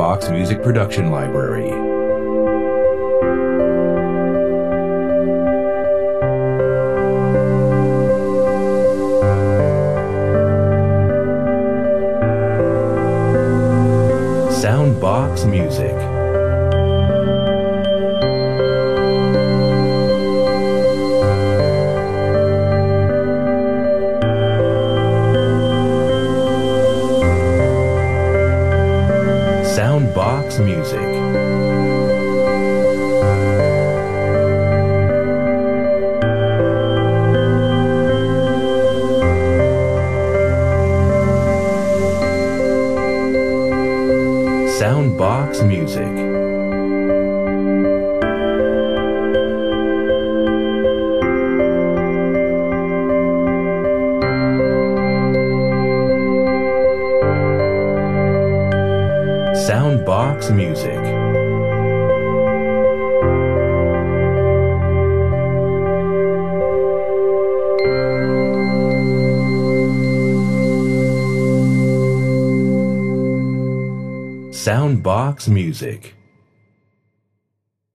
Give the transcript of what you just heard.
Soundbox Music Production Library. Soundbox Music. Soundbox Music. Soundbox Music. Soundbox Music. Soundbox Music.